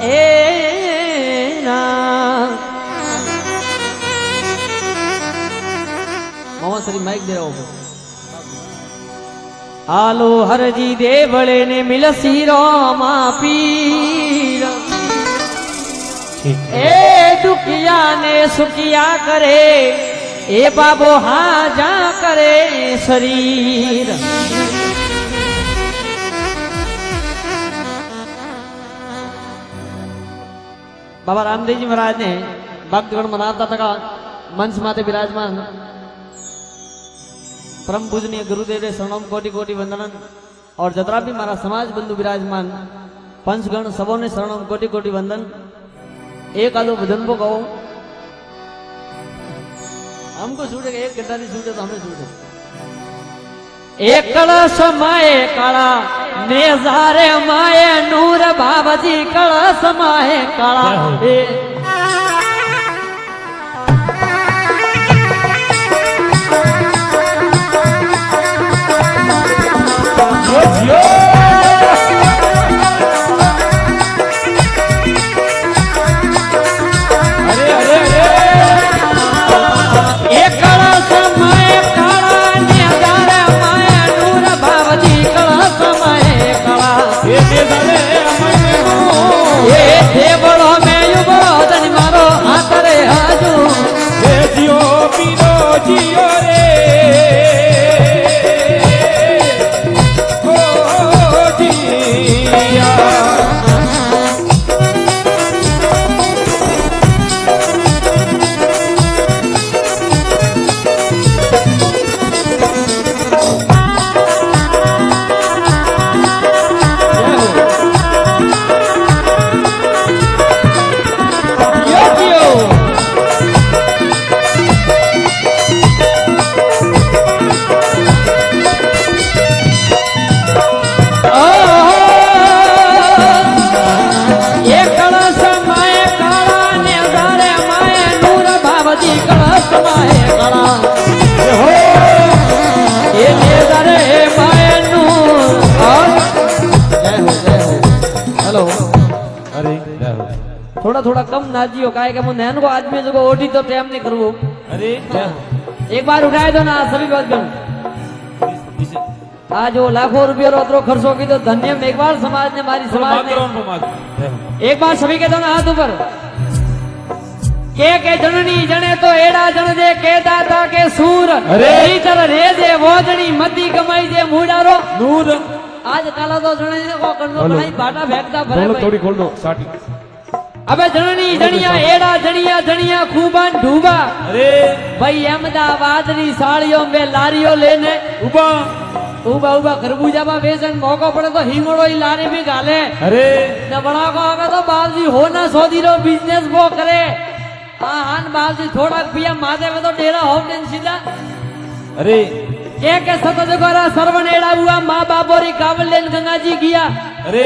ए ना मामा श्री माइक दे रहा हूँ। आलो हरजी देवड़े ने मिलसी रामा पीर ए दुखिया ने सुखिया करे ए बाबो हाँ जा करे शरीर। बाबा रामदेव जी महाराज ने भक्तगण मनाता था मंच माते विराजमान परम पूजनीय गुरुदेव शरणम कोटि कोटि वंदनन और जतरा भी हमारा समाज बंधु विराजमान पंचगण सबों ने शरणम कोटि कोटि वंदन। एक आधो भजन को कहो हमको छूटेगा, एक घंटा नहीं छूटे तो हमें छूटे। एक कलश माए काला नेजारे माए नूर बाबाजी कलश माए काला थोड़ा थोड़ा कम नाजियो काहे के मुंह नैन को आदमी जो ओटी तो टाइम नहीं करू। अरे एक बार उठाए दो ना सभी भक्तगण। आज वो लाखों रुपये रोतरो खर्चो की तो धन्य में एक बार समाज ने हमारी समाज ने एक बार सभी के दो ना हाथ ऊपर के जननी जने तो एड़ा जन दे के दाता के सूर अरे इधर रे दे वो जनी मती कमाई दे मुड़ारो नूर आज काला तो जने को करनो भाई बाटा फेंकता भरे भाई थोड़ी खोल दो साटी। अबे जननी जनिया एड़ा जनिया जनिया खूबन ढूबा अरे भाई अहमदाबाद री साड़ियों में लारियो लेने उबा उबा उबा खरबूजा बा वेचन मौका पड़े तो हिंगड़ो ही लारी भी गाले अरे न बड़ा को आगे तो बाबजी हो ना सोदी रो बिजनेस वो करे हाँ बाबजी थोड़ा पिया माथे में तो डेरा हो सीधा अरे के सत जगोरा सर्वन एड़ा हुआ माँ बाबो री कावल लेन गंगा जी किया अरे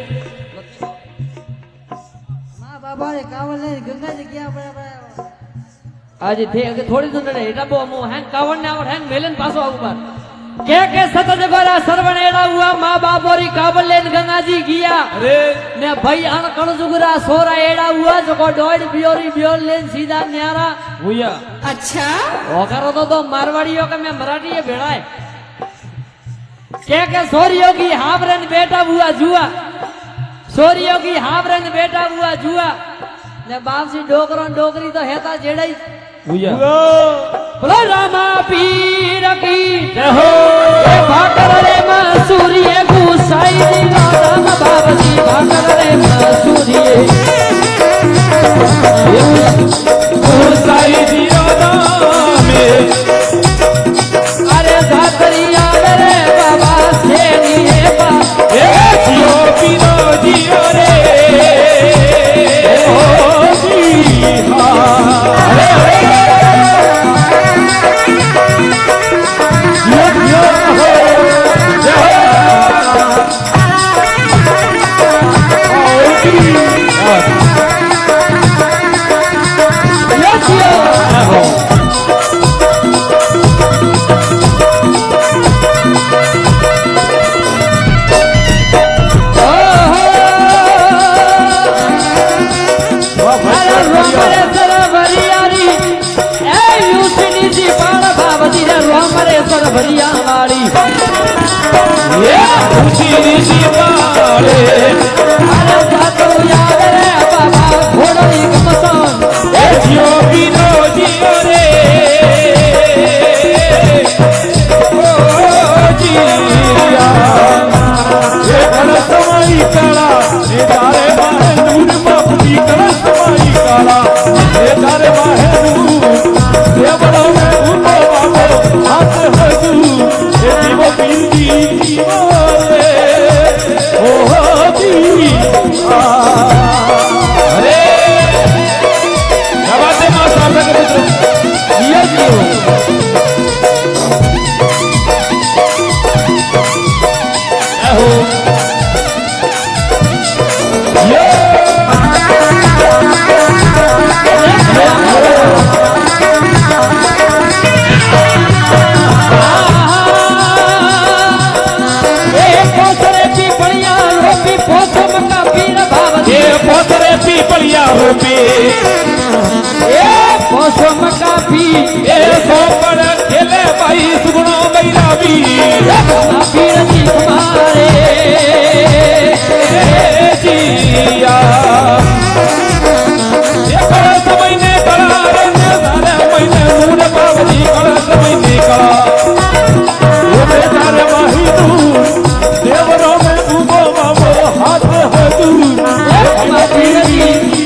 गंगा जी किया आज थे थोड़ी दूर हेटा बो मो हैंग कावड़ ने और हैंग मेलन पासो ऊपर के सत जगोरा सर्वन एड़ा हुआ माँ बाबो री कावल लेन गंगा जी किया अरे ने भाई अण कण जुगरा सोरा एड़ा हुआ जो को डोड बियोरी बियोर लेन सीधा न्यारा हुआ। अच्छा वो करो तो मारवाड़ियों का मैं मराठी है भेड़ा है के सोरियों की हावरन बेटा हुआ जुआ सोरियों की हावरन बेटा हुआ जुआ ने बाप सी डोकरो डोकरी तो हेता जेड़ा ही बोलो रामा पीर की जय हो भाकर रे मसूरिये गुसाई दिला राम बाबा जी भाकर रे मसूरिये गुसाई दिला राम अरे धातरिया रे बाबा से निये बा जियो पीरो जियो रे ओ जी हां अरे ऊंची ऋषि मारे अरे जातो याद रे बाबा घोड़ी कमसान ए जियो बीरो जियो रे ओ जिया ये कल समाई काला ये तारे माहे दूर बापी कल समाई काला ये तारे माहे दूर ये बड़ो में उठो बाबो हाथ हजू ये दीवो बिंदी रे ओ जी अरे क्या बात है मां सामने के पुत्र जियो जियो हो ये पोतरे पीपलिया हो पे पोसम का पी ए सोपड़ खेले भाई सुगुणो बैरावी पीर जी तुम्हारे जिया ये कलश महीने कला रे सारे महीने मूड पावती कलश महीने कला वो बेचारे माही दूर देवरों में उगो बाबो हाथ हजूर पीर जी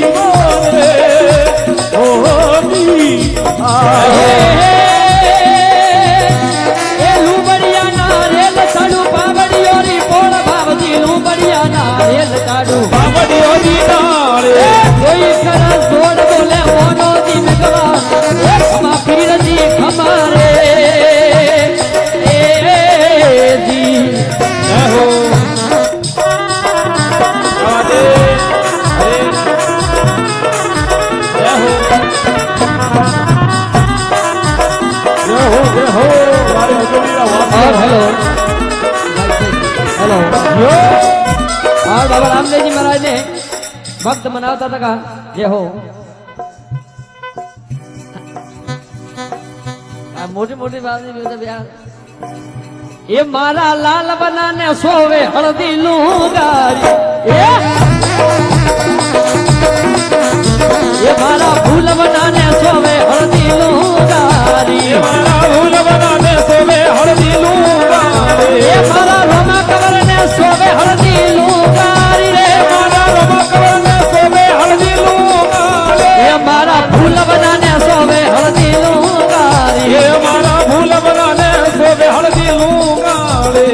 लूबड़िया नारियल काडू पावड़ियो री पोड़ भावजी लूबड़िया नारियल काडू बाबड़ियो दी नारे कोई करा जोड़ बोले मोनो जी भगवान खमा पीर जी हमारे जी हो राधे और हेलो और बाबा रामदेव जी महाराज ने भक्त मनावता था ये हो मोटी मोटी बात नहीं बोलते यार ये मारा लाल बनाने सोवे हल्दी लूंगारी ये मारा फूल बनाने सोवे हल्दी लूंगारी मारा फूल बनाने सोवे हल्दी लूंगारी ये मारा रोमा कवरने सोवे हल्दी लूंगारी रे मारा रोमा कवरने सोवे हल्दी लूंगारी ये मारा फूल बनाने सोवे हल्दी लूंगारी ये मारा फूल बनाने सोवे हल्दी लूंगारी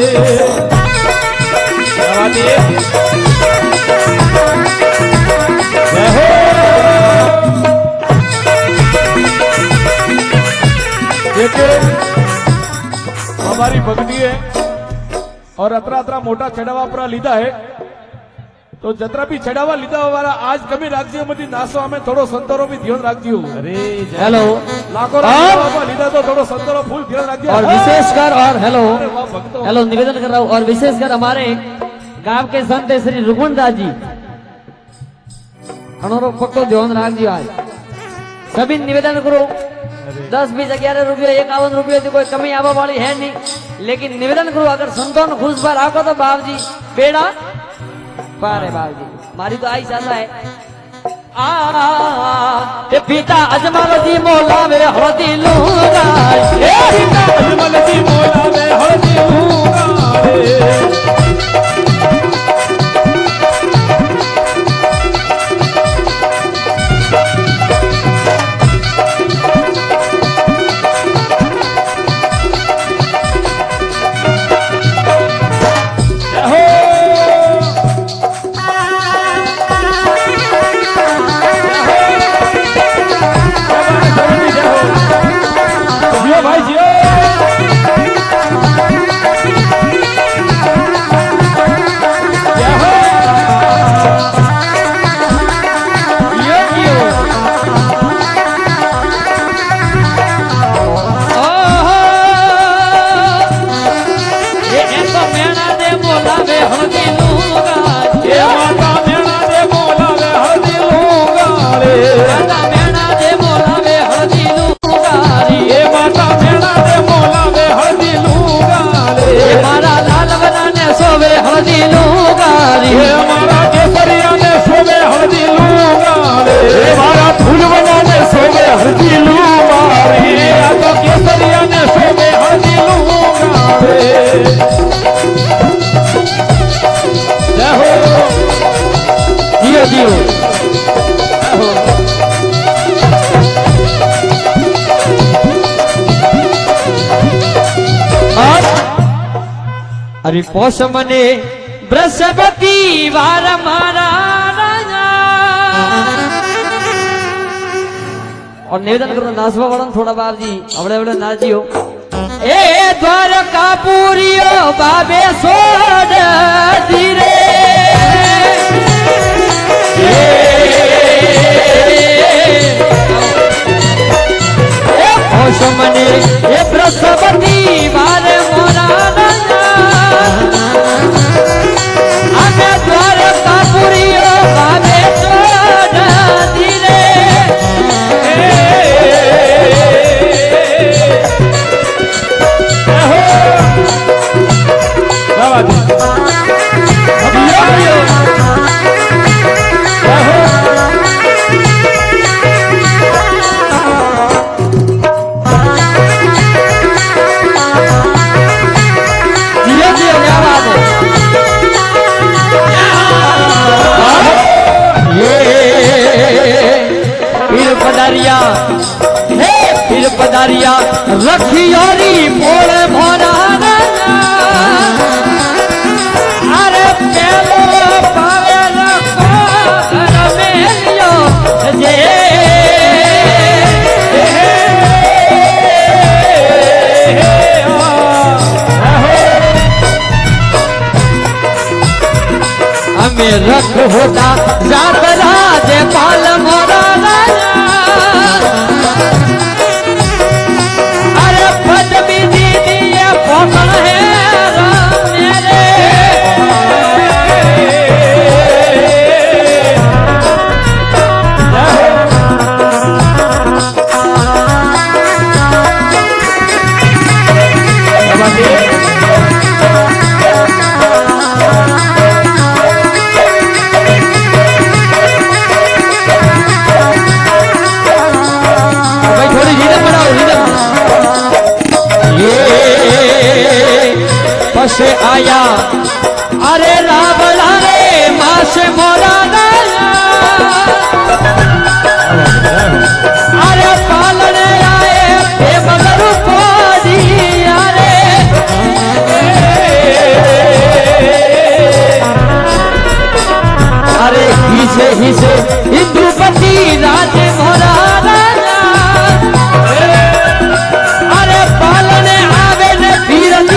हमारी भक्ति है और अतरा अतरा मोटा चढ़ावा पर लीधा है तो जतरा भी चढ़ावा लीधा वाला आज कमी राखजी मधी नासो हमें थोड़ो संतोरो भी ध्यान राखजी अरे हेलो लाखों राखजी लीधा तो थोड़ो संतोरो फूल ध्यान राखजी और विशेषकर और हेलो भक्तों हेलो निवेदन कर रहा हूँ और विशेषकर हमारे गांव के संत श्री रुक्मणदास जी हमारो पक्को ध्यान राखजी आज सभी निवेदन करो 10 20 11 रुपये 51 रुपये की कोई कमी आवा वाली है नहीं लेकिन निवेदन करो अगर संतों खुश पर आको तो बाप जी बेड़ा पारे बाप जी मारी तो आई चाहता है पिता अजमल जी मोला में हल्दी लूंगा पिता अजमल जी मोला में हल्दी लूंगा भाई जियो जियो अरे पोष मने बृहस्पति वार मारा राजा और निवेदन करो नाचवा वाला थोड़ा बाप जी अवड़े अवड़े नाचियो ए द्वारका पूरियो बाबे सोड धीरे ए पोष मने ए बृहस्पति वार मोरा पदारिया रखियोरी मोड़ भोरा अरे पेलो पावे रखो घर में लियो जे हमें रख होता जात राजे पाल मोरा से आया अरे रावला रे मास मोरा अरे पालने आए मगर कोडी अरे अरे हिसे हिंदुपति राज मोरा अरे पालने आवे ने पीरती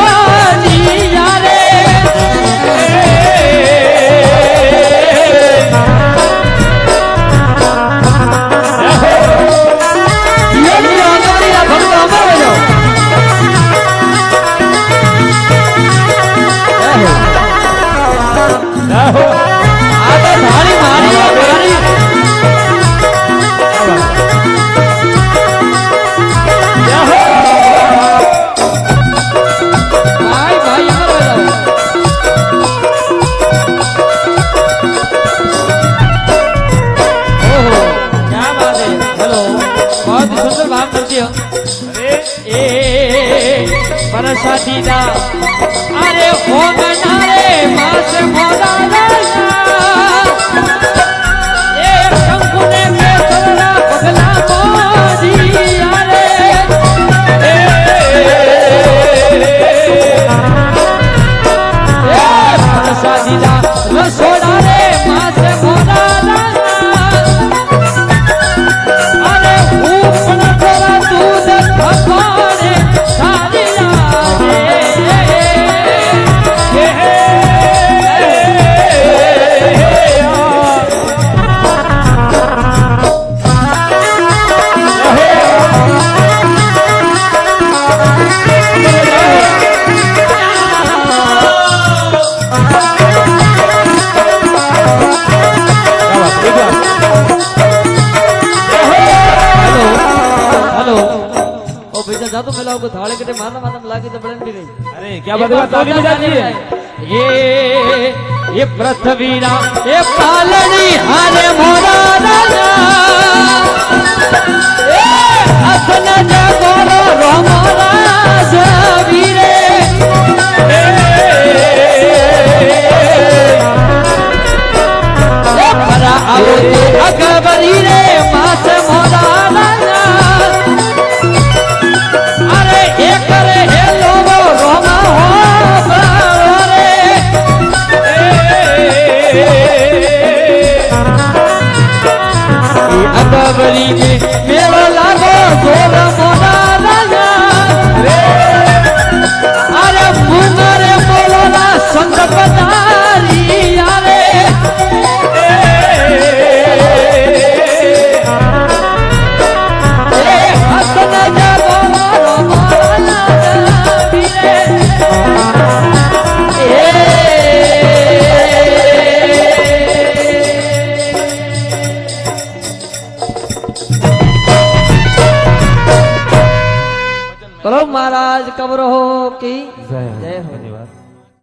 शादीदा अरे हो नारे मास मोरा ए शंकुने में थोड़ा बगला मोदी अरे शादीदा रसोड़ा रे मास मोरा अरे ऊपर थोड़ा दूध खपारे जा तो मिला को थाले के मारना मारना मिला के तो बड़न भी गई अरे क्या बात है ताली बजाती है ये पृथ्वीरा ये पालनी हारे मोरा राजा असन जगोरो रोमोरा जवीरे ये आओ तो अकबरी रे मास मोदा लागा अरे एक रे हेलो रोमा हो रे अकबरी के मेरा लागो जोर मोदा लागा अरे मुंगरे बोला संग पदारी यारे हसन जब मारा बीरे करो महाराज कब्र हो की जय हो।